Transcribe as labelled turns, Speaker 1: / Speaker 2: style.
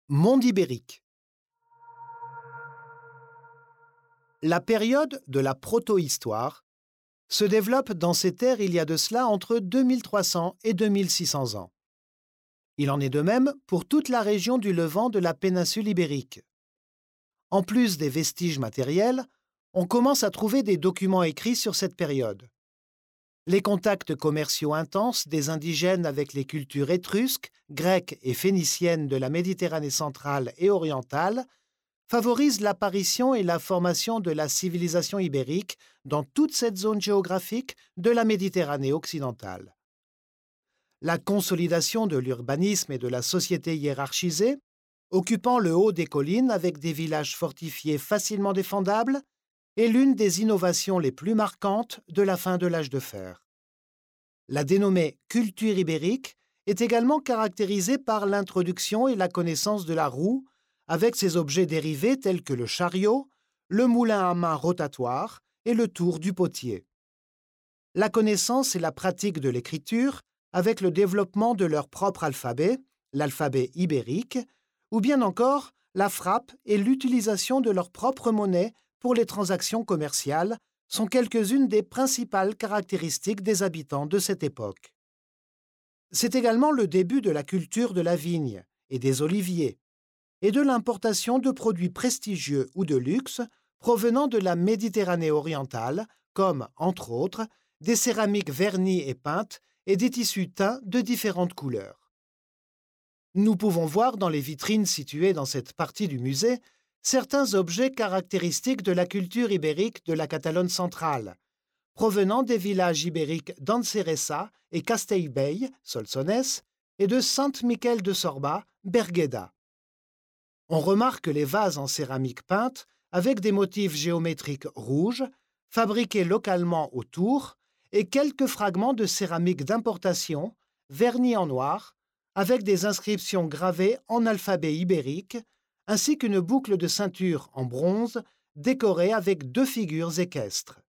Speaker 1: Monde ibérique. La période de la protohistoire se développe dans ces terres il y a de cela entre 2300 et 2600 ans. Il en est de même pour toute la région du Levant de la péninsule ibérique. En plus des vestiges matériels, on commence à trouver des documents écrits sur cette période. Les contacts commerciaux intenses des indigènes avec les cultures étrusques, grecques et phéniciennes de la Méditerranée centrale et orientale favorisent l'apparition et la formation de la civilisation ibérique dans toute cette zone géographique de la Méditerranée occidentale. La consolidation de l'urbanisme et de la société hiérarchisée, occupant le haut des collines avec des villages fortifiés facilement défendables, est l'une des innovations les plus marquantes de la fin de l'âge de fer. La dénommée culture ibérique est également caractérisée par l'introduction et la connaissance de la roue, avec ses objets dérivés tels que le chariot, le moulin à main rotatoire et le tour du potier. La connaissance et la pratique de l'écriture, avec le développement de leur propre alphabet, l'alphabet ibérique, ou bien encore la frappe et l'utilisation de leur propre monnaie pour les transactions commerciales, sont quelques-unes des principales caractéristiques des habitants de cette époque. C'est également le début de la culture de la vigne et des oliviers, et de l'importation de produits prestigieux ou de luxe provenant de la Méditerranée orientale, comme, entre autres, des céramiques vernies et peintes et des tissus teints de différentes couleurs. Nous pouvons voir dans les vitrines situées dans cette partie du musée certains objets caractéristiques de la culture ibérique de la Catalogne centrale, provenant des villages ibériques d'Anceresa et Castellbell, Solsonès, et de Sant-Miquel de Sorba, Bergueda. On remarque les vases en céramique peinte avec des motifs géométriques rouges, fabriqués localement autour, et quelques fragments de céramique d'importation, vernis en noir, avec des inscriptions gravées en alphabet ibérique, ainsi qu'une boucle de ceinture en bronze décorée avec deux figures équestres.